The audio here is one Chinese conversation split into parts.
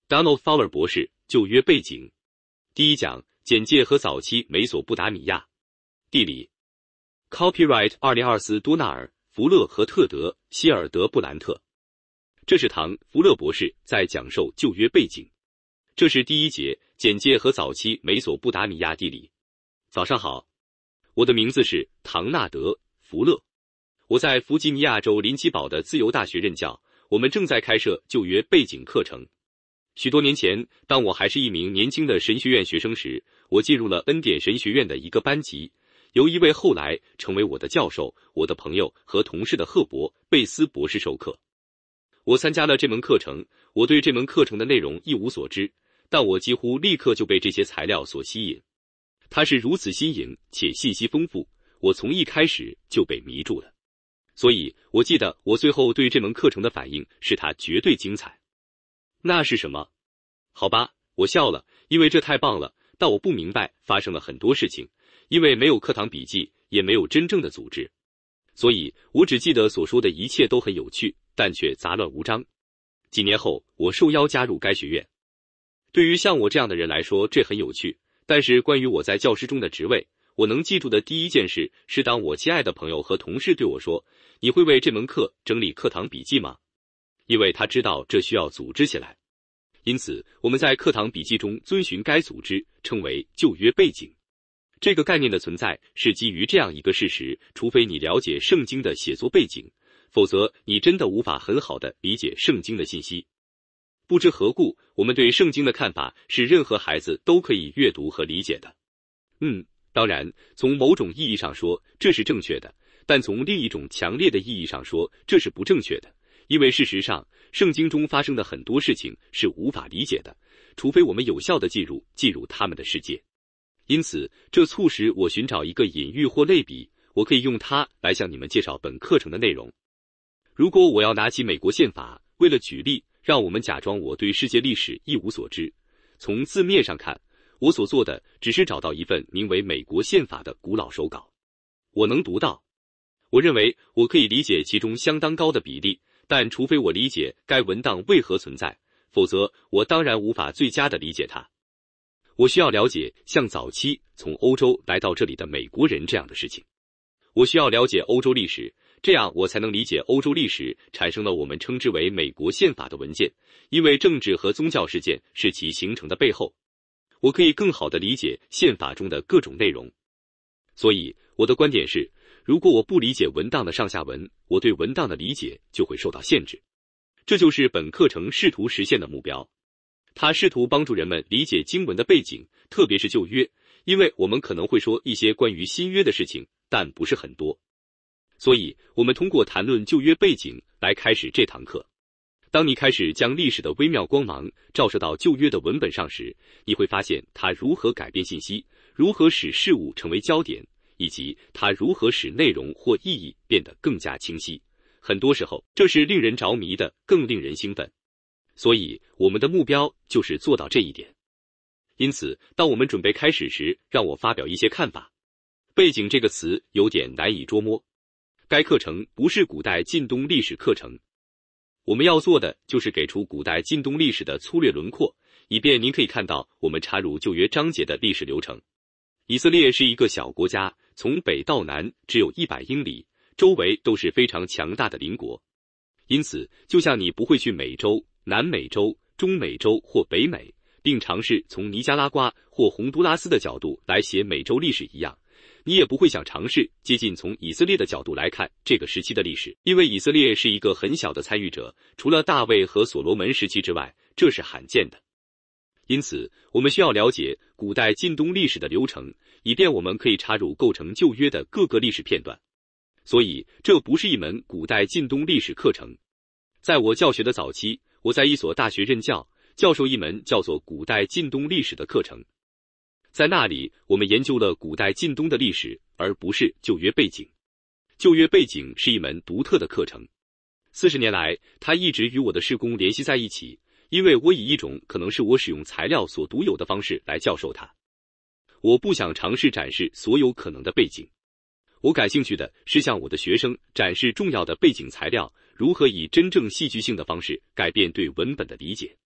Donald Fowler 博士旧约背景。第一讲，简介和早期美索不达米亚。地理 Copyright 2024多纳尔·福勒和特德·希尔德布兰特。这是唐·福勒博士在讲授旧约背景。这是第一节，简介和早期美索不达米亚地理。早上好，我的名字是唐纳德·福勒，我在弗吉尼亚州林奇堡的自由大学任教，我们正在开设旧约背景课程。许多年前，当我还是一名年轻的神学院学生时，我进入了恩典神学院的一个班级，由一位后来成为我的教授、我的朋友和同事的赫伯·贝斯博士授课。我参加了这门课程，我对这门课程的内容一无所知，但我几乎立刻就被这些材料所吸引。它是如此新颖且信息丰富，我从一开始就被迷住了。所以我记得我最后对这门课程的反应是它绝对精彩。那是什么？好吧，我笑了，因为这太棒了，但我不明白发生了很多事情，因为没有课堂笔记，也没有真正的组织。所以我只记得所说的一切都很有趣，但却杂乱无章。几年后，我受邀加入该学院。对于像我这样的人来说，这很有趣，但是关于我在教师中的职位，我能记住的第一件事是当我亲爱的朋友和同事对我说，你会为这门课整理课堂笔记吗？因为他知道这需要组织起来。因此，我们在课堂笔记中遵循该组织，称为旧约背景。这个概念的存在是基于这样一个事实，除非你了解圣经的写作背景，否则你真的无法很好地理解圣经的信息。不知何故，我们对圣经的看法是任何孩子都可以阅读和理解的。当然，从某种意义上说，这是正确的，但从另一种强烈的意义上说，这是不正确的。因为事实上，圣经中发生的很多事情是无法理解的，除非我们有效地进入他们的世界。因此，这促使我寻找一个隐喻或类比，我可以用它来向你们介绍本课程的内容。如果我要拿起美国宪法，为了举例，让我们假装我对世界历史一无所知。从字面上看，我所做的只是找到一份名为美国宪法的古老手稿。我能读到。我认为我可以理解其中相当高的比例，但除非我理解该文档为何存在，否则我当然无法最佳地理解它。我需要了解像早期从欧洲来到这里的美国人这样的事情。我需要了解欧洲历史，这样我才能理解欧洲历史产生了我们称之为美国宪法的文件，因为政治和宗教事件是其形成的背后。我可以更好地理解宪法中的各种内容。所以我的观点是，如果我不理解文档的上下文，我对文档的理解就会受到限制。这就是本课程试图实现的目标。它试图帮助人们理解经文的背景，特别是旧约，因为我们可能会说一些关于新约的事情，但不是很多。所以我们通过谈论旧约背景来开始这堂课。当你开始将历史的微妙光芒照射到旧约的文本上时，你会发现它如何改变信息，如何使事物成为焦点，以及它如何使内容或意义变得更加清晰。很多时候，这是令人着迷的，更令人兴奋。所以，我们的目标就是做到这一点。因此，当我们准备开始时，让我发表一些看法。背景这个词有点难以捉摸。该课程不是古代近东历史课程。我们要做的就是给出古代近东历史的粗略轮廓，以便您可以看到我们插入旧约章节的历史流程。以色列是一个小国家，从北到南只有100英里，周围都是非常强大的邻国。因此，就像你不会去美洲、南美洲、中美洲或北美，并尝试从尼加拉瓜或洪都拉斯的角度来写美洲历史一样，你也不会想尝试接近从以色列的角度来看这个时期的历史，因为以色列是一个很小的参与者，除了大卫和所罗门时期之外，这是罕见的。因此，我们需要了解古代近东历史的流程，以便我们可以插入构成旧约的各个历史片段。所以，这不是一门古代近东历史课程。在我教学的早期，我在一所大学任教，教授一门叫做古代近东历史的课程。在那里，我们研究了古代近东的历史，而不是旧约背景。旧约背景是一门独特的课程。40年来，它一直与我的事工联系在一起，因为我以一种可能是我使用材料所独有的方式来教授它。我不想尝试展示所有可能的背景。我感兴趣的是向我的学生展示重要的背景材料如何以真正戏剧性的方式改变对文本的理解。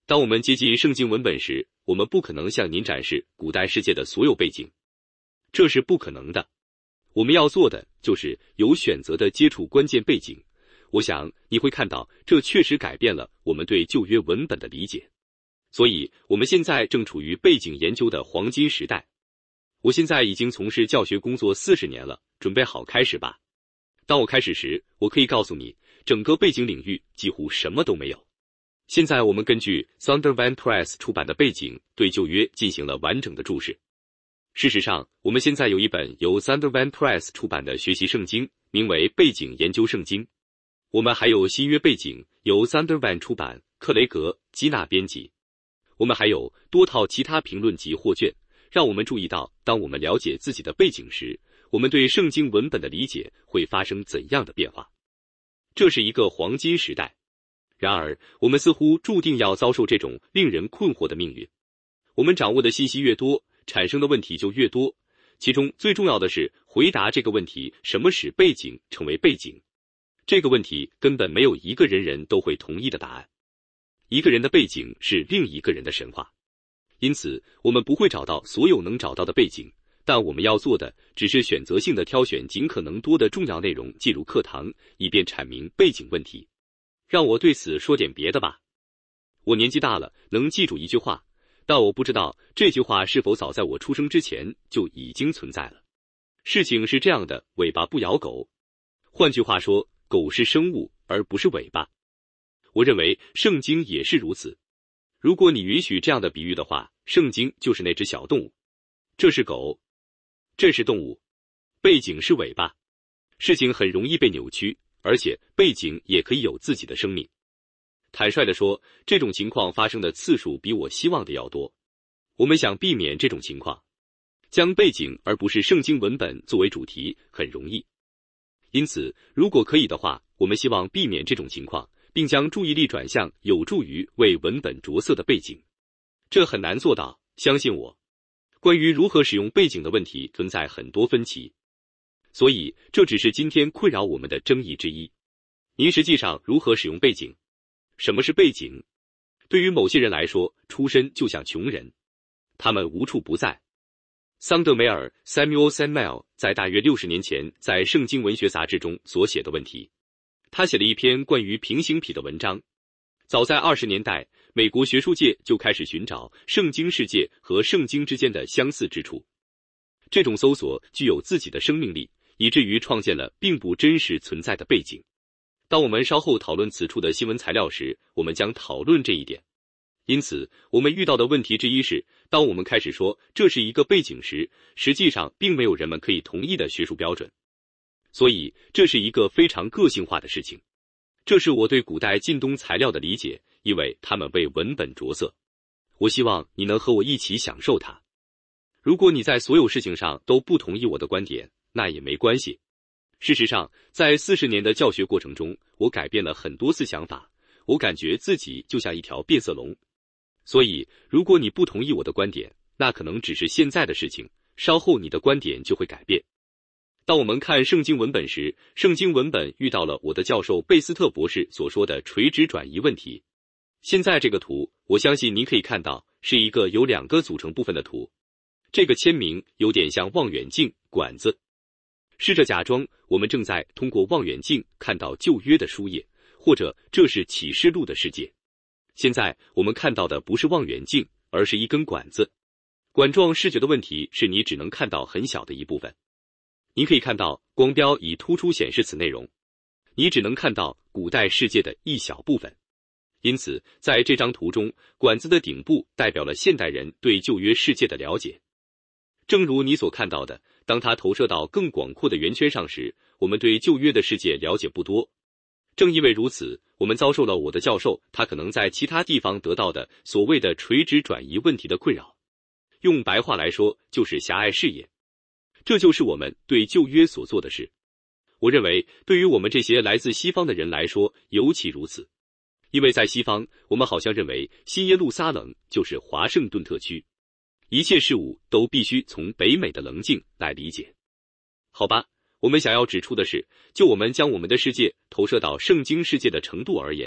当我们接近圣经文本时，我们不可能向您展示古代世界的所有背景，这是不可能的。我们要做的就是有选择地接触关键背景。我想你会看到，这确实改变了我们对旧约文本的理解。所以，我们现在正处于背景研究的黄金时代。我现在已经从事教学工作40年了，准备好开始吧。当我开始时，我可以告诉你，整个背景领域几乎什么都没有。现在我们根据 Zondervan Press 出版的背景对旧约进行了完整的注释。事实上，我们现在有一本由 Zondervan Press 出版的学习圣经，名为《背景研究圣经》。我们还有新约背景，由 Zondervan 出版，克雷格·基纳编辑。我们还有多套其他评论集或卷，让我们注意到，当我们了解自己的背景时，我们对圣经文本的理解会发生怎样的变化。这是一个黄金时代。然而，我们似乎注定要遭受这种令人困惑的命运。我们掌握的信息越多，产生的问题就越多，其中最重要的是回答这个问题：什么使背景成为背景？这个问题根本没有一个人都会同意的答案。一个人的背景是另一个人的神话，因此我们不会找到所有能找到的背景，但我们要做的只是选择性的挑选尽可能多的重要内容进入课堂，以便阐明背景问题。让我对此说点别的吧。我年纪大了，能记住一句话，但我不知道这句话是否早在我出生之前就已经存在了。事情是这样的，尾巴不咬狗。换句话说，狗是生物，而不是尾巴。我认为圣经也是如此。如果你允许这样的比喻的话，圣经就是那只小动物。这是狗，这是动物，背景是尾巴。事情很容易被扭曲，而且背景也可以有自己的生命。坦率地说，这种情况发生的次数比我希望的要多。我们想避免这种情况，将背景而不是圣经文本作为主题很容易。因此，如果可以的话，我们希望避免这种情况，并将注意力转向有助于为文本着色的背景。这很难做到，相信我。关于如何使用背景的问题存在很多分歧，所以这只是今天困扰我们的争议之一。您实际上如何使用背景？什么是背景？对于某些人来说，出身就像穷人，他们无处不在。桑德梅尔 Samuel Sandmel 在大约60年前在《圣经文学杂志》中所写的问题，他写了一篇关于平行体的文章。早在20年代，美国学术界就开始寻找圣经世界和圣经之间的相似之处。这种搜索具有自己的生命力，以至于创建了并不真实存在的背景。当我们稍后讨论此处的新闻材料时，我们将讨论这一点。因此，我们遇到的问题之一是，当我们开始说这是一个背景时，实际上并没有人们可以同意的学术标准。所以，这是一个非常个性化的事情。这是我对古代近东材料的理解，因为他们为文本着色。我希望你能和我一起享受它。如果你在所有事情上都不同意我的观点，那也没关系。事实上，在40年的教学过程中，我改变了很多次想法。我感觉自己就像一条变色龙。所以，如果你不同意我的观点，那可能只是现在的事情，稍后你的观点就会改变。当我们看圣经文本时，圣经文本遇到了我的教授贝斯特博士所说的垂直转移问题。现在这个图，我相信您可以看到，是一个由2个组成部分的图。这个签名有点像望远镜管子。试着假装我们正在通过望远镜看到旧约的书页，或者这是启示录的世界。现在我们看到的不是望远镜，而是一根管子。管状视觉的问题是你只能看到很小的一部分。您可以看到光标已突出显示此内容，你只能看到古代世界的一小部分。因此，在这张图中，管子的顶部代表了现代人对旧约世界的了解。正如你所看到的，当它投射到更广阔的圆圈上时，我们对旧约的世界了解不多。正因为如此，我们遭受了我的教授他可能在其他地方得到的所谓的垂直转移问题的困扰。用白话来说，就是狭隘视野。这就是我们对旧约所做的事。我认为，对于我们这些来自西方的人来说，尤其如此。因为在西方，我们好像认为新耶路撒冷就是华盛顿特区，一切事物都必须从北美的棱镜来理解。好吧，我们想要指出的是，就我们将我们的世界投射到圣经世界的程度而言，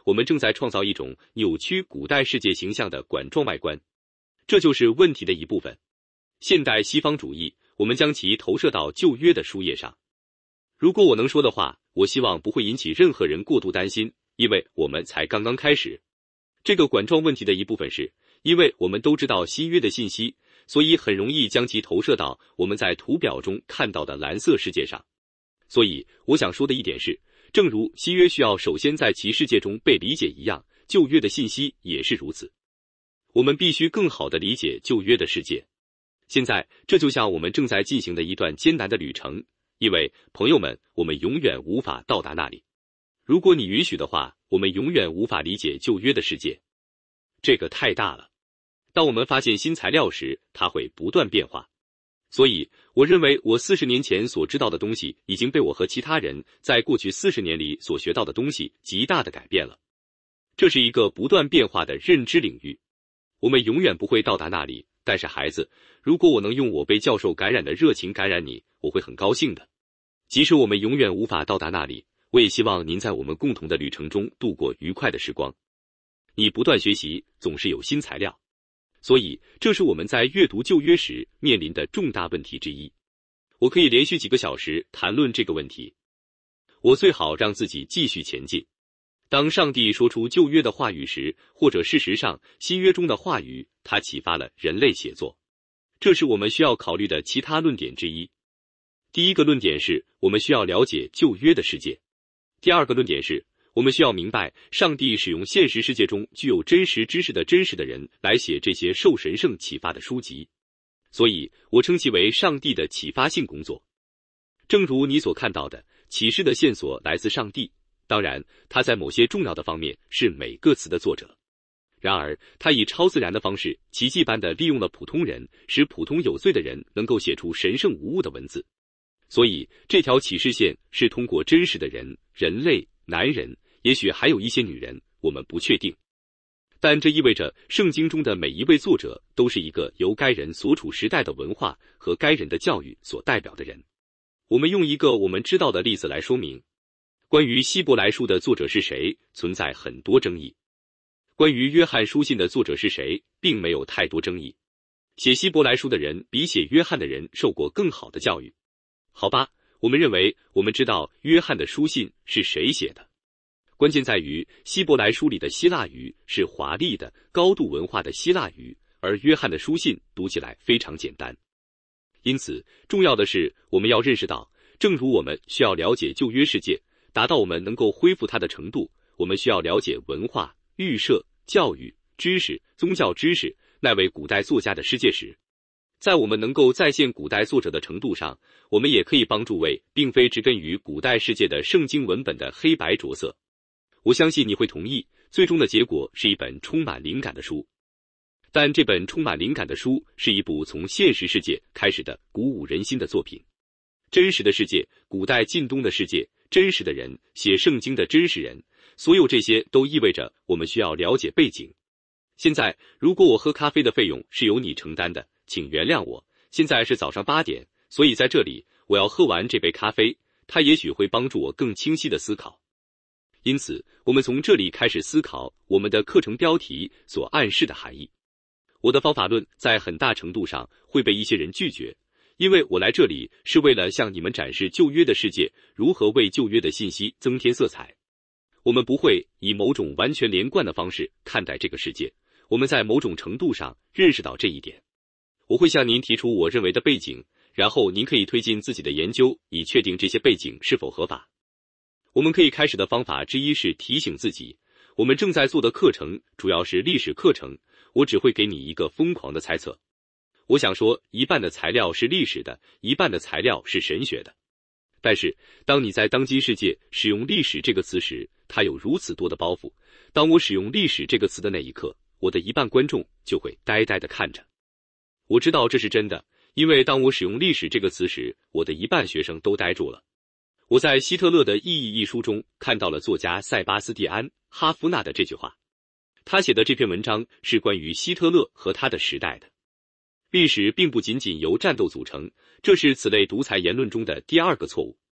我们正在创造一种扭曲古代世界形象的管状外观，这就是问题的一部分。现代西方主义，我们将其投射到旧约的书页上。如果我能说的话，我希望不会引起任何人过度担心，因为我们才刚刚开始。这个管状问题的一部分是，因为我们都知道新约的信息，所以很容易将其投射到我们在图表中看到的蓝色世界上。所以我想说的一点是，正如新约需要首先在其世界中被理解一样，旧约的信息也是如此。我们必须更好地理解旧约的世界。现在，这就像我们正在进行的一段艰难的旅程，因为，朋友们，我们永远无法到达那里。如果你允许的话，我们永远无法理解旧约的世界。这个太大了。当我们发现新材料时，它会不断变化。所以，我认为我40年前所知道的东西已经被我和其他人在过去40年里所学到的东西极大地改变了。这是一个不断变化的认知领域。我们永远不会到达那里，但是孩子，如果我能用我被教授感染的热情感染你，我会很高兴的。即使我们永远无法到达那里，我也希望您在我们共同的旅程中度过愉快的时光。你不断学习，总是有新材料。所以，这是我们在阅读旧约时面临的重大问题之一。我可以连续几个小时谈论这个问题。我最好让自己继续前进。当上帝说出旧约的话语时，或者事实上新约中的话语，它启发了人类写作。这是我们需要考虑的其他论点之一。第一个论点是，我们需要了解旧约的世界。第二个论点是，我们需要明白上帝使用现实世界中具有真实知识的真实的人来写这些受神圣启发的书籍。所以，我称其为上帝的启发性工作。正如你所看到的，启示的线索来自上帝。当然，他在某些重要的方面是每个词的作者。然而，他以超自然的方式，奇迹般地利用了普通人，使普通有罪的人能够写出神圣无误的文字。所以，这条启示线是通过真实的人、人类、男人，也许还有一些女人，我们不确定。但这意味着圣经中的每一位作者都是一个由该人所处时代的文化和该人的教育所代表的人。我们用一个我们知道的例子来说明。关于希伯来书的作者是谁，存在很多争议。关于约翰书信的作者是谁，并没有太多争议。写希伯来书的人比写约翰的人受过更好的教育。好吧，我们认为我们知道约翰的书信是谁写的。关键在于希伯来书里的希腊语是华丽的、高度文化的希腊语，而约翰的书信读起来非常简单。因此，重要的是我们要认识到，正如我们需要了解旧约世界，达到我们能够恢复它的程度，我们需要了解文化、预设、教育、知识、宗教知识，那位古代作家的世界史。在我们能够再现古代作者的程度上，我们也可以帮助为并非植根于古代世界的圣经文本的黑白着色。我相信你会同意，最终的结果是一本充满灵感的书。但这本充满灵感的书是一部从现实世界开始的鼓舞人心的作品。真实的世界，古代近东的世界，真实的人，写圣经的真实人，所有这些都意味着我们需要了解背景。现在，如果我喝咖啡的费用是由你承担的，请原谅我。现在是早上8点，所以在这里，我要喝完这杯咖啡，它也许会帮助我更清晰地思考。因此，我们从这里开始思考我们的课程标题所暗示的含义。我的方法论在很大程度上会被一些人拒绝，因为我来这里是为了向你们展示旧约的世界如何为旧约的信息增添色彩。我们不会以某种完全连贯的方式看待这个世界，我们在某种程度上认识到这一点。我会向您提出我认为的背景，然后您可以推进自己的研究，以确定这些背景是否合法。我们可以开始的方法之一是提醒自己，我们正在做的课程主要是历史课程，我只会给你一个疯狂的猜测。我想说，一半的材料是历史的，一半的材料是神学的。但是，当你在当今世界使用历史这个词时，它有如此多的包袱。当我使用历史这个词的那一刻，我的一半观众就会呆呆地看着。我知道这是真的，因为当我使用历史这个词时，我的一半学生都呆住了。我在希特勒的意义一书中看到了作家塞巴斯蒂安·哈夫纳的这句话。他写的这篇文章是关于希特勒和他的时代的。历史并不仅仅由战斗组成，这是此类独裁言论中的第二个错误。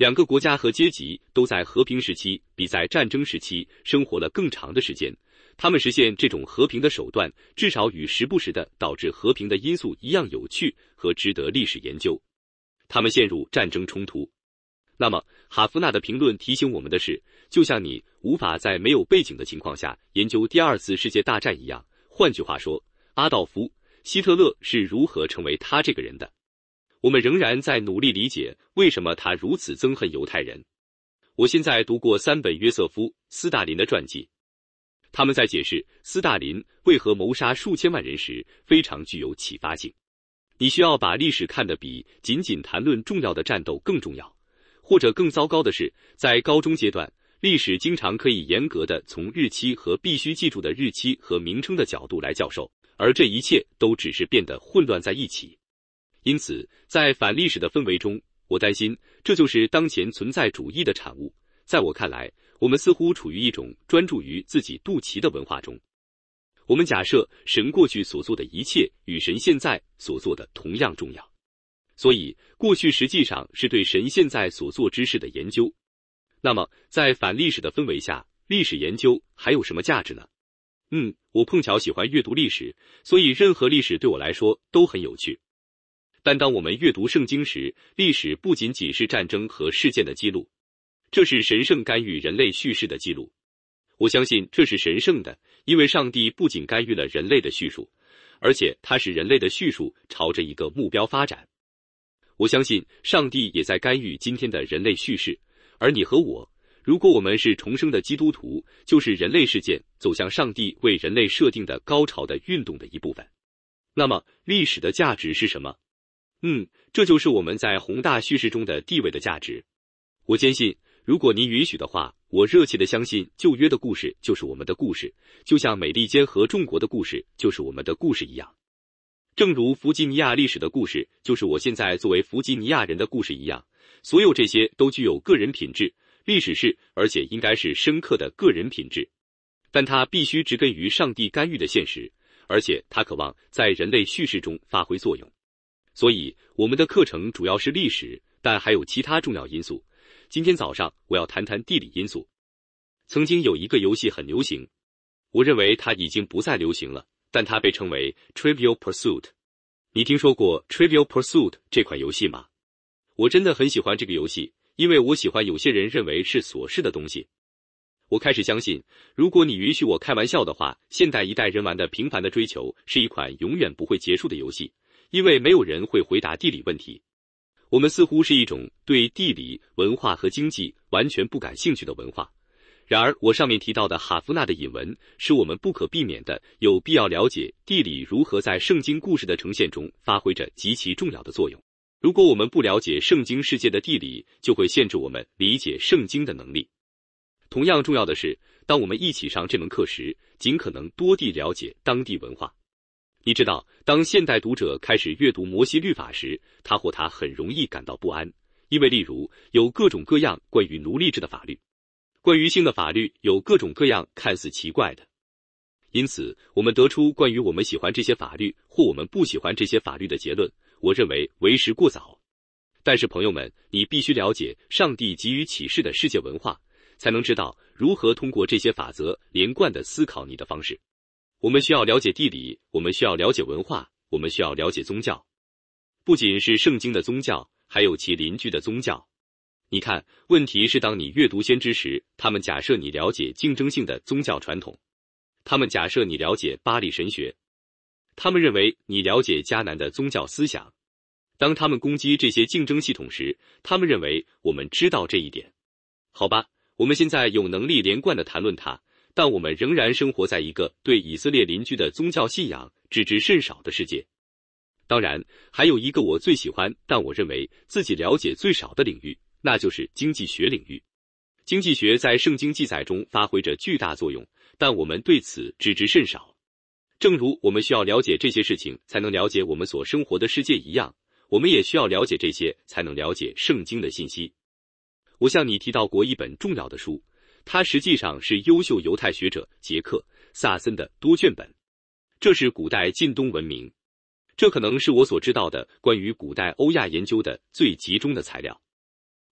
两个国家和阶级都在和平时期比在战争时期生活了更长的时间，他们实现这种和平的手段至少与时不时的导致和平的因素一样有趣和值得历史研究。他们陷入战争冲突。那么哈夫纳的评论提醒我们的是，就像你无法在没有背景的情况下研究第二次世界大战一样，换句话说，阿道夫·希特勒是如何成为他这个人的。我们仍然在努力理解为什么他如此憎恨犹太人。我现在读过3本约瑟夫·斯大林的传记，他们在解释斯大林为何谋杀数千万人时非常具有启发性。你需要把历史看得比仅仅谈论重要的战斗更重要，或者更糟糕的是，在高中阶段，历史经常可以严格的从日期和必须记住的日期和名称的角度来教授，而这一切都只是变得混乱在一起。因此，在反历史的氛围中，我担心这就是当前存在主义的产物。在我看来，我们似乎处于一种专注于自己肚脐的文化中。我们假设神过去所做的一切与神现在所做的同样重要，所以过去实际上是对神现在所做之事的研究。那么，在反历史的氛围下，历史研究还有什么价值呢？我碰巧喜欢阅读历史，所以任何历史对我来说都很有趣。但当我们阅读圣经时，历史不仅仅是战争和事件的记录，这是神圣干预人类叙事的记录。我相信这是神圣的，因为上帝不仅干预了人类的叙述，而且他使人类的叙述朝着一个目标发展。我相信上帝也在干预今天的人类叙事，而你和我，如果我们是重生的基督徒，就是人类事件走向上帝为人类设定的高潮的运动的一部分。那么，历史的价值是什么？这就是我们在宏大叙事中的地位的价值。我坚信，如果您允许的话，我热切地相信旧约的故事就是我们的故事，就像美利坚合众国的故事就是我们的故事一样。正如弗吉尼亚历史的故事就是我现在作为弗吉尼亚人的故事一样，所有这些都具有个人品质，历史是，而且应该是深刻的个人品质。但它必须植根于上帝干预的现实，而且它渴望在人类叙事中发挥作用。所以，我们的课程主要是历史，但还有其他重要因素。今天早上我要谈谈地理因素。曾经有一个游戏很流行，我认为它已经不再流行了，但它被称为 Trivial Pursuit。你听说过 Trivial Pursuit 这款游戏吗？我真的很喜欢这个游戏，因为我喜欢有些人认为是琐事的东西。我开始相信，如果你允许我开玩笑的话，现代一代人玩的平凡的追求是一款永远不会结束的游戏，因为没有人会回答地理问题。我们似乎是一种对地理、文化和经济完全不感兴趣的文化。然而，我上面提到的哈夫纳的引文，使我们不可避免的有必要了解地理如何在圣经故事的呈现中发挥着极其重要的作用。如果我们不了解圣经世界的地理，就会限制我们理解圣经的能力。同样重要的是，当我们一起上这门课时，尽可能多地了解当地文化。你知道，当现代读者开始阅读摩西律法时，他很容易感到不安，因为例如有各种各样关于奴隶制的法律，关于性的法律有各种各样看似奇怪的。因此，我们得出关于我们喜欢这些法律或我们不喜欢这些法律的结论，我认为为时过早。但是朋友们，你必须了解上帝给予启示的世界文化，才能知道如何通过这些法则连贯地思考你的方式。我们需要了解地理，我们需要了解文化，我们需要了解宗教。不仅是圣经的宗教，还有其邻居的宗教。你看，问题是当你阅读先知时，他们假设你了解竞争性的宗教传统，他们假设你了解巴力神学，他们认为你了解迦南的宗教思想。当他们攻击这些竞争系统时，他们认为我们知道这一点。好吧，我们现在有能力连贯地谈论它，但我们仍然生活在一个对以色列邻居的宗教信仰知之甚少的世界。当然，还有一个我最喜欢，但我认为自己了解最少的领域，那就是经济学领域。经济学在圣经记载中发挥着巨大作用，但我们对此知之甚少。正如我们需要了解这些事情才能了解我们所生活的世界一样，我们也需要了解这些才能了解圣经的信息。我向你提到过一本重要的书，它实际上是优秀犹太学者杰克·萨森的多卷本。这是古代近东文明，这可能是我所知道的关于古代欧亚研究的最集中的材料。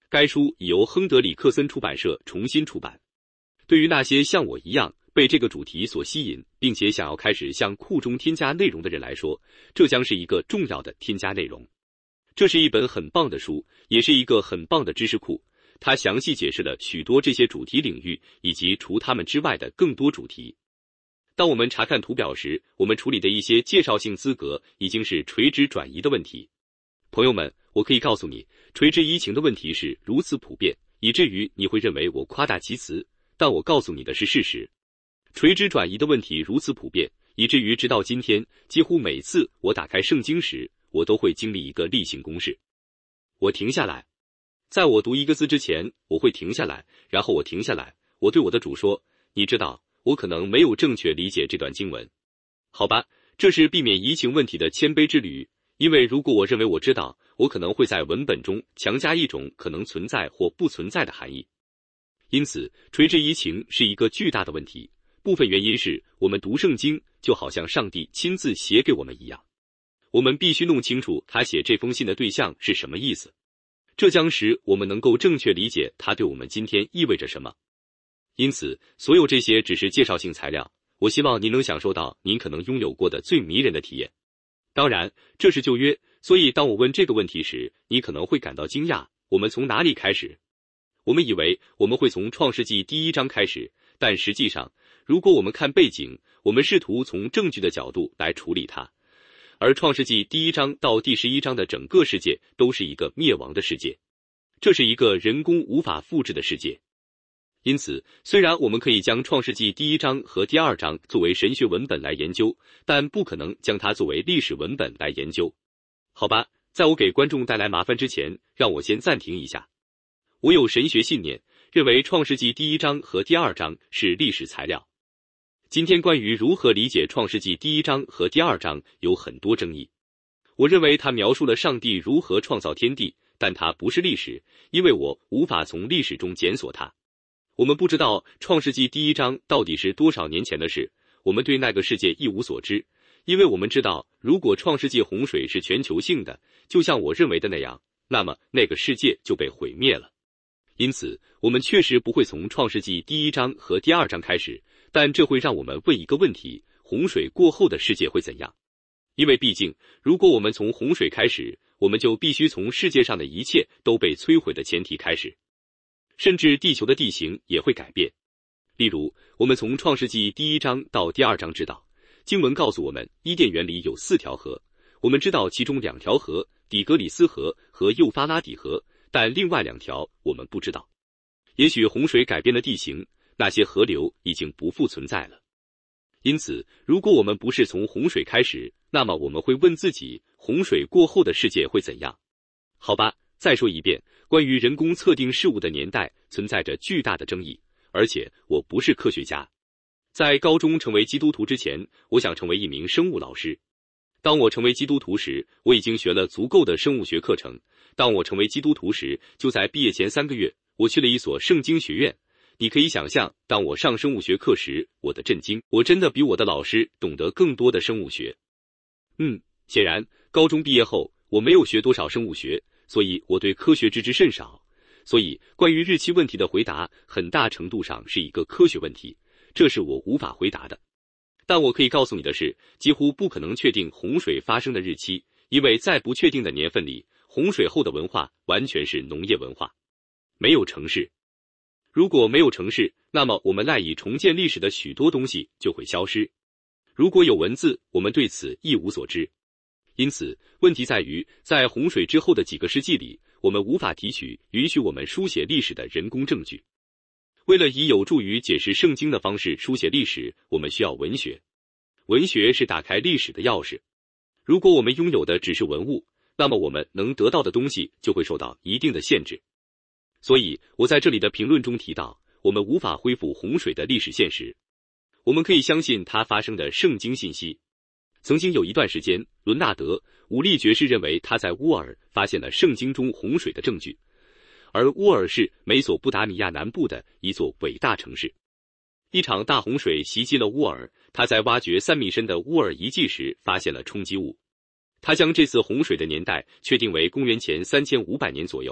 该书已由亨德里克森出版社重新出版。对于那些像我一样被这个主题所吸引，并且想要开始向库中添加内容的人来说，这将是一个重要的添加内容。这是一本很棒的书，也是一个很棒的知识库，它详细解释了许多这些主题领域以及除它们之外的更多主题。当我们查看图表时，我们处理的一些介绍性资格已经是垂直转移的问题。朋友们，我可以告诉你，垂直移情的问题是如此普遍，以至于你会认为我夸大其词，但我告诉你的是事实。垂直转移的问题如此普遍，以至于直到今天，几乎每次我打开圣经时，我都会经历一个例行公事。我停下来，在我读一个字之前，我会停下来，然后我停下来，我对我的主说，你知道，我可能没有正确理解这段经文。好吧，这是避免移情问题的谦卑之旅，因为如果我认为我知道，我可能会在文本中强加一种可能存在或不存在的含义。因此，垂直移情是一个巨大的问题。部分原因是我们读圣经就好像上帝亲自写给我们一样，我们必须弄清楚他写这封信的对象是什么意思，这将使我们能够正确理解他对我们今天意味着什么。因此，所有这些只是介绍性材料，我希望您能享受到您可能拥有过的最迷人的体验。当然，这是旧约，所以当我问这个问题时，你可能会感到惊讶，我们从哪里开始？我们以为我们会从创世纪第1章开始，但实际上，如果我们看背景，我们试图从证据的角度来处理它。而创世纪第1章到第11章的整个世界都是一个灭亡的世界，这是一个人工无法复制的世界。因此，虽然我们可以将创世纪第1章和第2章作为神学文本来研究，但不可能将它作为历史文本来研究。好吧，在我给观众带来麻烦之前，让我先暂停一下。我有神学信念，认为创世纪第1章和第2章是历史材料。今天关于如何理解创世纪第1章和第2章有很多争议。我认为它描述了上帝如何创造天地，但它不是历史，因为我无法从历史中检索它。我们不知道创世纪第1章到底是多少年前的事，我们对那个世界一无所知，因为我们知道，如果创世纪洪水是全球性的，就像我认为的那样，那么那个世界就被毁灭了。因此，我们确实不会从创世纪第1章和第2章开始，但这会让我们问一个问题：洪水过后的世界会怎样？因为毕竟，如果我们从洪水开始，我们就必须从世界上的一切都被摧毁的前提开始，甚至地球的地形也会改变。例如，我们从创世纪第1章到第2章知道，经文告诉我们，伊甸园里有4条河，我们知道其中2条河，底格里斯河和幼发拉底河，但另外2条我们不知道。也许洪水改变了地形，那些河流已经不复存在了。因此，如果我们不是从洪水开始，那么我们会问自己，洪水过后的世界会怎样？好吧，再说一遍，关于人工测定事物的年代存在着巨大的争议，而且我不是科学家。在高中成为基督徒之前，我想成为一名生物老师。当我成为基督徒时，我已经学了足够的生物学课程。当我成为基督徒时，就在毕业前3个月，我去了一所圣经学院。你可以想象，当我上生物学课时，我的震惊，我真的比我的老师懂得更多的生物学。显然，高中毕业后，我没有学多少生物学，所以我对科学知之甚少。所以，关于日期问题的回答，很大程度上是一个科学问题，这是我无法回答的。但我可以告诉你的是，几乎不可能确定洪水发生的日期，因为在不确定的年份里，洪水后的文化完全是农业文化，没有城市。如果没有城市，那么我们赖以重建历史的许多东西就会消失。如果有文字，我们对此一无所知。因此，问题在于，在洪水之后的几个世纪里，我们无法提取允许我们书写历史的人工证据。为了以有助于解释圣经的方式书写历史，我们需要文学。文学是打开历史的钥匙。如果我们拥有的只是文物，那么我们能得到的东西就会受到一定的限制。所以，我在这里的评论中提到，我们无法恢复洪水的历史现实。我们可以相信它发生的圣经信息。曾经有一段时间，伦纳德·武力爵士认为他在乌尔发现了圣经中洪水的证据，而乌尔是美索不达米亚南部的一座伟大城市。一场大洪水袭击了乌尔，他在挖掘3米深的乌尔遗迹时发现了冲击物。他将这次洪水的年代确定为公元前3500年左右，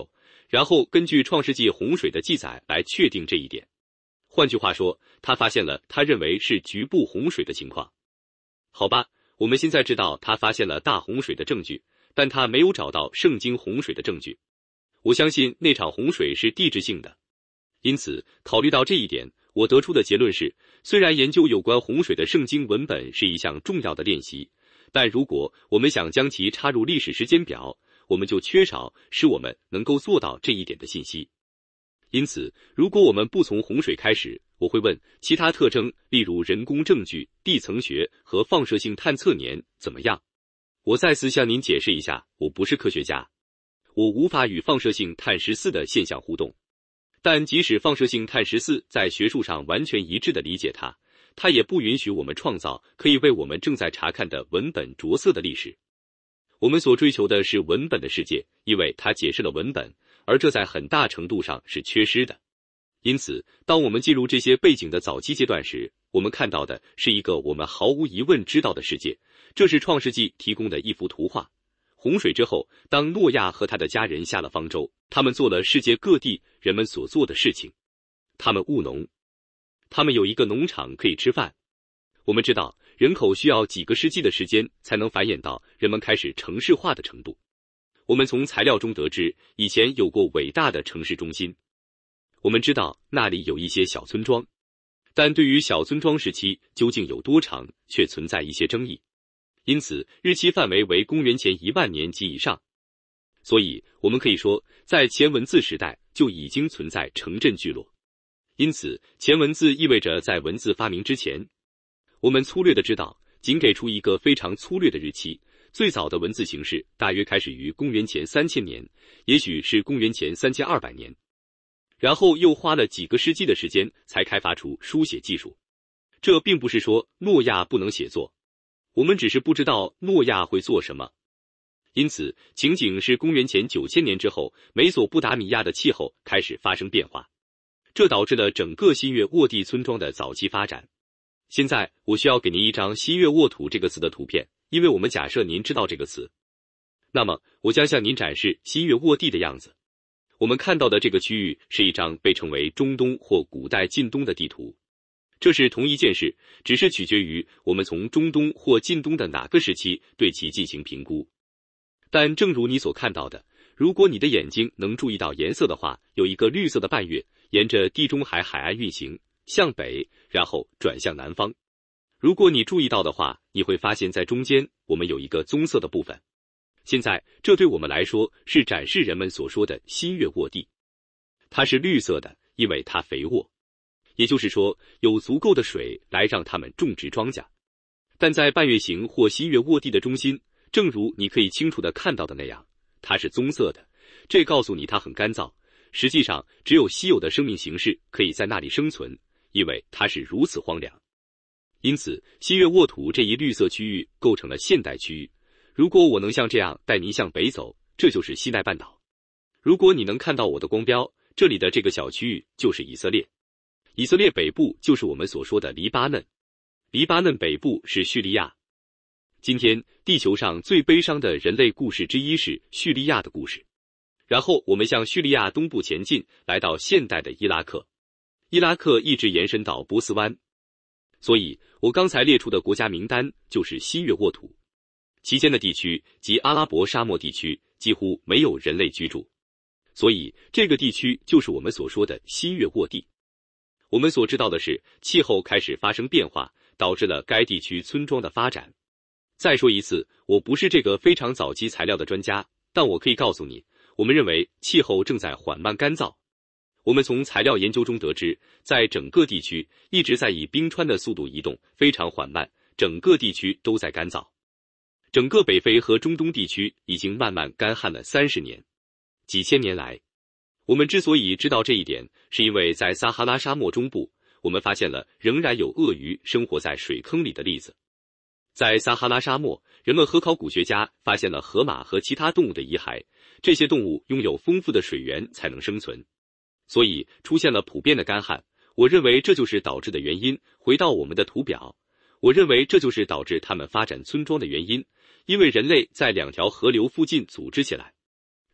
然后根据创世纪洪水的记载来确定这一点。换句话说，他发现了他认为是局部洪水的情况。好吧，我们现在知道他发现了大洪水的证据，但他没有找到圣经洪水的证据。我相信那场洪水是地质性的。因此，考虑到这一点，我得出的结论是，虽然研究有关洪水的圣经文本是一项重要的练习，但如果我们想将其插入历史时间表，我们就缺少使我们能够做到这一点的信息。因此，如果我们不从洪水开始，我会问其他特征，例如人工证据、地层学和放射性探测年怎么样？我再次向您解释一下，我不是科学家，我无法与放射性碳14的现象互动。但即使放射性碳14在学术上完全一致地理解它，它也不允许我们创造可以为我们正在查看的文本着色的历史。我们所追求的是文本的世界，因为它解释了文本，而这在很大程度上是缺失的。因此，当我们进入这些背景的早期阶段时，我们看到的是一个我们毫无疑问知道的世界。这是创世纪提供的一幅图画。洪水之后，当诺亚和他的家人下了方舟，他们做了世界各地人们所做的事情。他们务农，他们有一个农场可以吃饭。我们知道，人口需要几个世纪的时间才能繁衍到人们开始城市化的程度。我们从材料中得知，以前有过伟大的城市中心。我们知道那里有一些小村庄，但对于小村庄时期究竟有多长，却存在一些争议。因此，日期范围为公元前10000年及以上。所以，我们可以说，在前文字时代就已经存在城镇聚落。因此，前文字意味着在文字发明之前。我们粗略地知道，仅给出一个非常粗略的日期，最早的文字形式大约开始于公元前3000年，也许是公元前3200年。然后又花了几个世纪的时间才开发出书写技术。这并不是说诺亚不能写作，我们只是不知道诺亚会做什么。因此，情景是公元前9000年之后，美索不达米亚的气候开始发生变化，这导致了整个新月沃地村庄的早期发展。现在我需要给您一张新月沃土这个词的图片，因为我们假设您知道这个词。那么，我将向您展示新月沃地的样子。我们看到的这个区域是一张被称为中东或古代近东的地图。这是同一件事，只是取决于我们从中东或近东的哪个时期对其进行评估。但正如你所看到的，如果你的眼睛能注意到颜色的话，有一个绿色的半月沿着地中海海岸运行，向北，然后转向南方。如果你注意到的话，你会发现在中间我们有一个棕色的部分。现在，这对我们来说是展示人们所说的新月沃地。它是绿色的，因为它肥沃，也就是说，有足够的水来让它们种植庄稼。但在半月形或新月沃地的中心，正如你可以清楚地看到的那样，它是棕色的，这告诉你它很干燥。实际上，只有稀有的生命形式可以在那里生存，因为它是如此荒凉。因此，新月沃土这一绿色区域构成了现代区域。如果我能像这样带您向北走，这就是西奈半岛。如果你能看到我的光标，这里的这个小区域就是以色列。以色列北部就是我们所说的黎巴嫩，黎巴嫩北部是叙利亚。今天，地球上最悲伤的人类故事之一是叙利亚的故事。然后我们向叙利亚东部前进，来到现代的伊拉克。伊拉克一直延伸到波斯湾。所以，我刚才列出的国家名单就是新月沃土。其间的地区及阿拉伯沙漠地区几乎没有人类居住，所以这个地区就是我们所说的新月沃地。我们所知道的是，气候开始发生变化，导致了该地区村庄的发展。再说一次，我不是这个非常早期材料的专家，但我可以告诉你，我们认为气候正在缓慢干燥。我们从材料研究中得知，在整个地区一直在以冰川的速度移动，非常缓慢，整个地区都在干燥。整个北非和中东地区已经慢慢干旱了30年。几千年来，我们之所以知道这一点，是因为在撒哈拉沙漠中部，我们发现了仍然有鳄鱼生活在水坑里的例子。在撒哈拉沙漠，人们和考古学家发现了河马和其他动物的遗骸，这些动物拥有丰富的水源才能生存，所以出现了普遍的干旱。我认为这就是导致的原因。回到我们的图表，我认为这就是导致他们发展村庄的原因，因为人类在2条河流附近组织起来。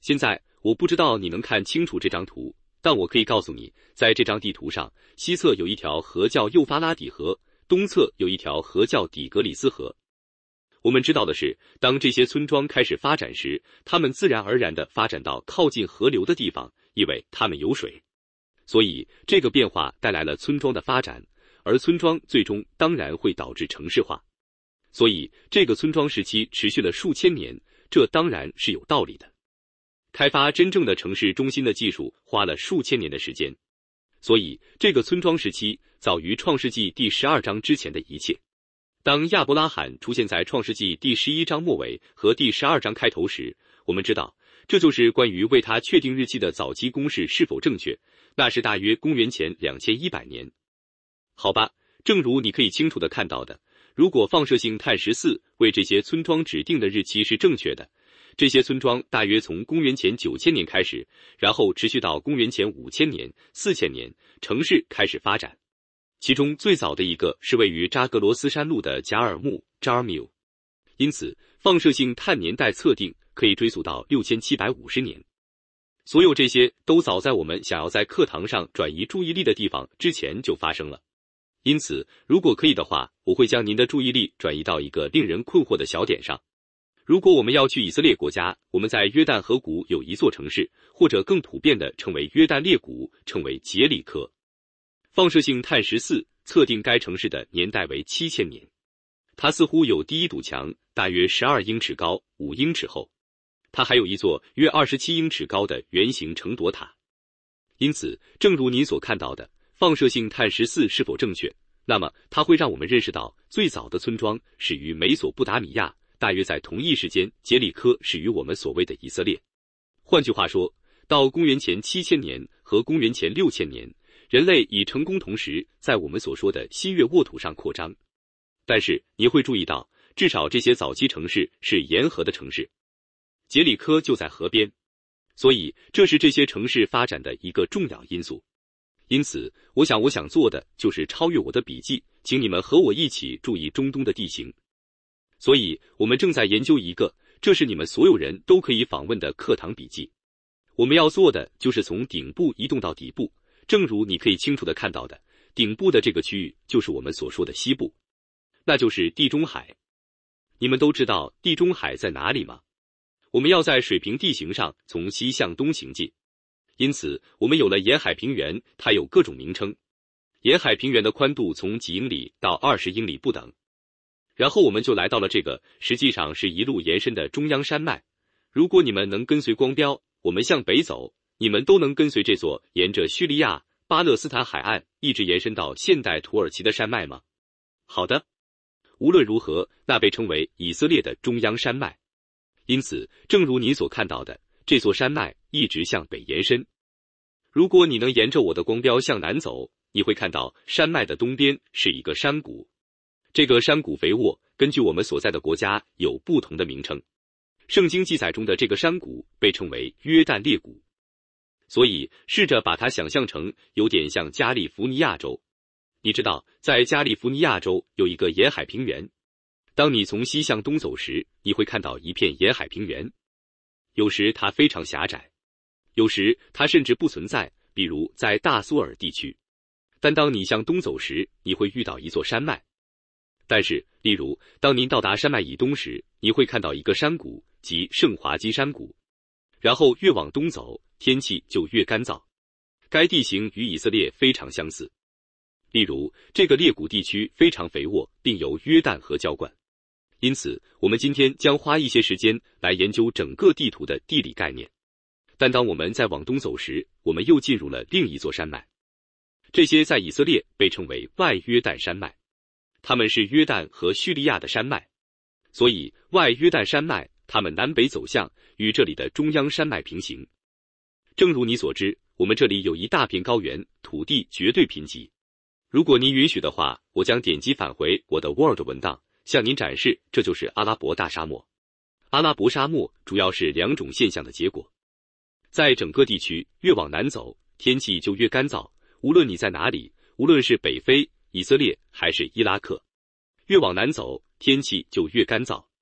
现在我不知道你能看清楚这张图，但我可以告诉你，在这张地图上，西侧有一条河叫幼发拉底河，东侧有一条河叫底格里斯河。我们知道的是，当这些村庄开始发展时，它们自然而然地发展到靠近河流的地方，因为它们有水。所以这个变化带来了村庄的发展，而村庄最终当然会导致城市化。所以这个村庄时期持续了数千年，这当然是有道理的。开发真正的城市中心的技术花了数千年的时间，所以这个村庄时期早于创世纪第12章之前的一切。当亚伯拉罕出现在创世纪第11章末尾和第12章开头时，我们知道这就是关于为他确定日期的早期公式是否正确，那是大约公元前2100年。好吧，正如你可以清楚地看到的，如果放射性碳14为这些村庄指定的日期是正确的，这些村庄大约从公元前9000年开始，然后持续到公元前5000年、4000年，城市开始发展。其中最早的一个是位于扎格罗斯山路的贾尔木 （Jarmu）， 因此放射性碳年代测定可以追溯到6750年。所有这些都早在我们想要在课堂上转移注意力的地方之前就发生了。因此，如果可以的话，我会将您的注意力转移到一个令人困惑的小点上。如果我们要去以色列国家，我们在约旦河谷有一座城市，或者更普遍的称为约旦裂谷，称为杰里科。放射性碳14测定该城市的年代为7000年。它似乎有第一堵墙，大约12英尺高，5英尺厚。它还有一座约27英尺高的圆形城垛塔。因此，正如您所看到的，放射性碳14是否正确，那么它会让我们认识到最早的村庄始于美索不达米亚，大约在同一时间，杰里科始于我们所谓的以色列。换句话说，到公元前7000年和公元前6000年，人类已成功同时在我们所说的西月沃土上扩张。但是你会注意到，至少这些早期城市是沿河的城市，杰里科就在河边，所以这是这些城市发展的一个重要因素。因此，我想做的就是超越我的笔记，请你们和我一起注意中东的地形。所以我们正在研究一个，这是你们所有人都可以访问的课堂笔记。我们要做的就是从顶部移动到底部，正如你可以清楚地看到的，顶部的这个区域就是我们所说的西部，那就是地中海。你们都知道地中海在哪里吗？我们要在水平地形上从西向东行进，因此我们有了沿海平原，它有各种名称。沿海平原的宽度从几英里到20英里不等。然后我们就来到了这个实际上是一路延伸的中央山脉。如果你们能跟随光标，我们向北走，你们都能跟随这座沿着叙利亚、巴勒斯坦海岸一直延伸到现代土耳其的山脉吗？好的。无论如何，那被称为以色列的中央山脉。因此，正如你所看到的，这座山脉一直向北延伸。如果你能沿着我的光标向南走，你会看到山脉的东边是一个山谷。这个山谷肥沃，根据我们所在的国家有不同的名称。圣经记载中的这个山谷被称为约旦裂谷。所以试着把它想象成有点像加利福尼亚州。你知道，在加利福尼亚州有一个沿海平原。当你从西向东走时，你会看到一片沿海平原。有时它非常狭窄，有时它甚至不存在，比如在大苏尔地区。但当你向东走时，你会遇到一座山脉。但是，例如，当您到达山脉以东时，你会看到一个山谷，即圣华基山谷。然后越往东走，天气就越干燥。该地形与以色列非常相似。例如，这个裂谷地区非常肥沃，并由约旦河浇灌。因此，我们今天将花一些时间来研究整个地图的地理概念。但当我们再往东走时，我们又进入了另一座山脉。这些在以色列被称为外约旦山脉。它们是约旦和叙利亚的山脉，所以外约旦山脉它们南北走向，与这里的中央山脉平行。正如你所知，我们这里有一大片高原，土地绝对贫瘠。如果您允许的话，我将点击返回我的 Word 文档，向您展示这就是阿拉伯大沙漠。阿拉伯沙漠主要是两种现象的结果。在整个地区越往南走，天气就越干燥，无论你在哪里，无论是北非、以色列还是伊拉克，越往南走，天气就越干燥。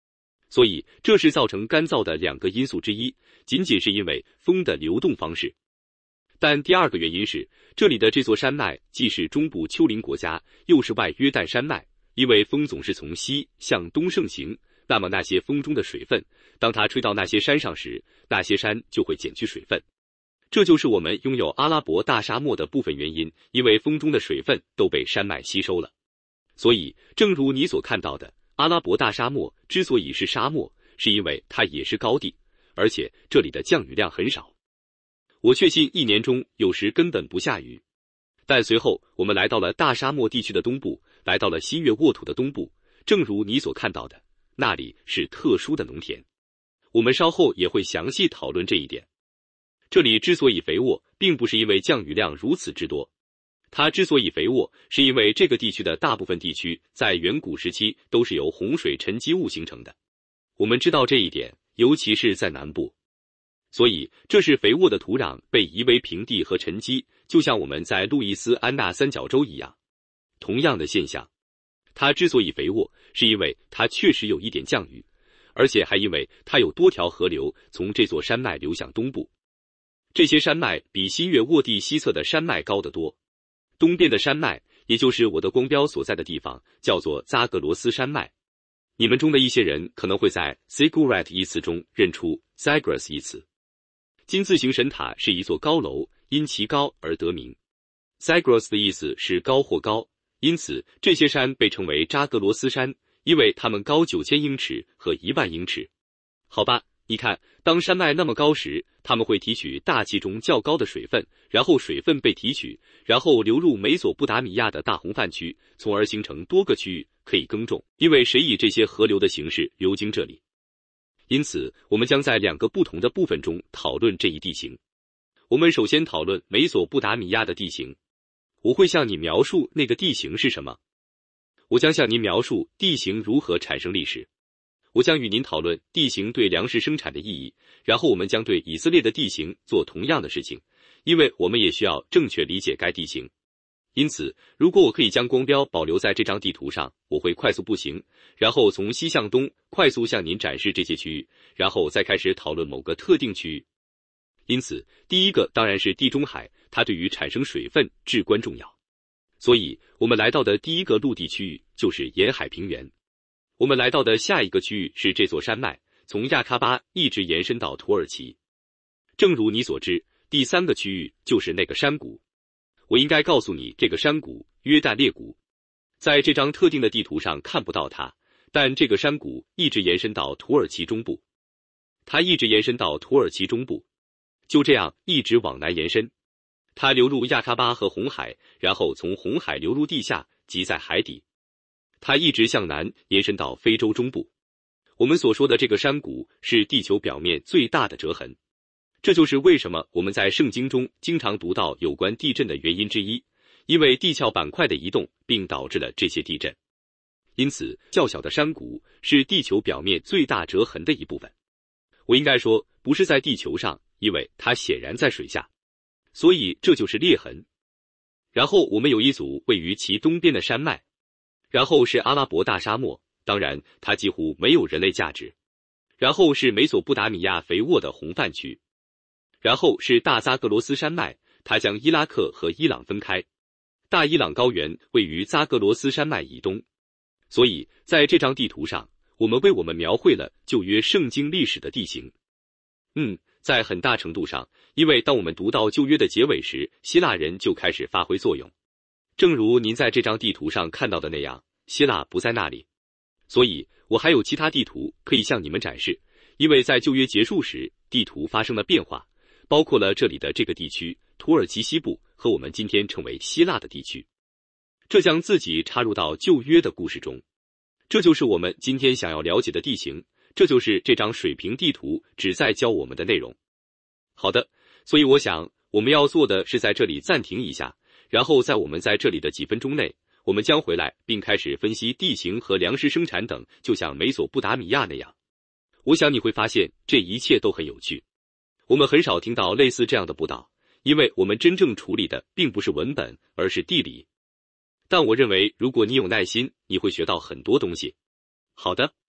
所以这是造成干燥的2个因素之一，仅仅是因为风的流动方式。但第2个原因是，这里的这座山脉既是中部丘陵国家，又是外约旦山脉，因为风总是从西向东盛行，那么那些风中的水分，当它吹到那些山上时，那些山就会减去水分。这就是我们拥有阿拉伯大沙漠的部分原因，因为风中的水分都被山脉吸收了。所以，正如你所看到的，阿拉伯大沙漠之所以是沙漠，是因为它也是高地，而且这里的降雨量很少。我确信1年中有时根本不下雨。但随后我们来到了大沙漠地区的东部，来到了西月沃土的东部，正如你所看到的，那里是特殊的农田。我们稍后也会详细讨论这一点。这里之所以肥沃，并不是因为降雨量如此之多，它之所以肥沃，是因为这个地区的大部分地区在远古时期都是由洪水沉积物形成的。我们知道这一点，尤其是在南部。所以这是肥沃的土壤被夷为平地和沉积，就像我们在路易斯安那三角洲一样。同样的现象，它之所以肥沃，是因为它确实有一点降雨，而且还因为它有多条河流从这座山脉流向东部。这些山脉比西月沃地西侧的山脉高得多。东边的山脉，也就是我的光标所在的地方，叫做扎格罗斯山脉。你们中的一些人可能会在 Ziggurat 一词中认出 Zagros 一词。金字形神塔是一座高楼，因其高而得名。Zagros 的意思是高或高，因此这些山被称为扎格罗斯山，因为它们高9000英尺和10000英尺。好吧，你看，当山脉那么高时，它们会提取大气中较高的水分，然后水分被提取，然后流入美索不达米亚的大洪泛区，从而形成多个区域可以耕种，因为水以这些河流的形式流经这里。因此，我们将在2个不同的部分中讨论这一地形。我们首先讨论美索不达米亚的地形。我会向你描述那个地形是什么。我将向您描述地形如何产生历史。我将与您讨论地形对粮食生产的意义，然后我们将对以色列的地形做同样的事情，因为我们也需要正确理解该地形。因此，如果我可以将光标保留在这张地图上，我会快速步行，然后从西向东快速向您展示这些区域，然后再开始讨论某个特定区域。因此，第一个当然是地中海，它对于产生水分至关重要。所以，我们来到的第一个陆地区域就是沿海平原。我们来到的下一个区域是这座山脉，从亚喀巴一直延伸到土耳其。正如你所知，第3个区域就是那个山谷。我应该告诉你，这个山谷约旦裂谷，在这张特定的地图上看不到它，但这个山谷一直延伸到土耳其中部。它一直延伸到土耳其中部，就这样一直往南延伸。它流入亚喀巴和红海，然后从红海流入地下及在海底。它一直向南延伸到非洲中部。我们所说的这个山谷是地球表面最大的折痕。这就是为什么我们在圣经中经常读到有关地震的原因之一，因为地壳板块的移动并导致了这些地震。因此，较小的山谷是地球表面最大折痕的一部分。我应该说，不是在地球上，因为它显然在水下。所以这就是裂痕。然后我们有一组位于其东边的山脉，然后是阿拉伯大沙漠，当然它几乎没有人类价值。然后是美索不达米亚肥沃的洪泛区。然后是大扎格罗斯山脉，它将伊拉克和伊朗分开。大伊朗高原位于扎格罗斯山脉以东。所以在这张地图上，我们为我们描绘了旧约圣经历史的地形。在很大程度上，因为当我们读到旧约的结尾时，希腊人就开始发挥作用。正如您在这张地图上看到的那样，希腊不在那里。所以我还有其他地图可以向你们展示，因为在旧约结束时，地图发生了变化，包括了这里的这个地区，土耳其西部和我们今天称为希腊的地区。这将自己插入到旧约的故事中。这就是我们今天想要了解的地形，这就是这张水平地图旨在教我们的内容。好的，所以我想我们要做的是在这里暂停一下，然后在我们在这里的几分钟内，我们将回来并开始分析地形和粮食生产等，就像美索不达米亚那样。我想你会发现这一切都很有趣。我们很少听到类似这样的布道，因为我们真正处理的并不是文本，而是地理。但我认为如果你有耐心，你会学到很多东西。好的，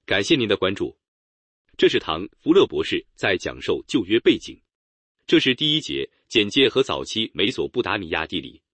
感谢您的关注。这是唐·福勒博士在讲授旧约背景。这是第一节，简介和早期美索不达米亚地理。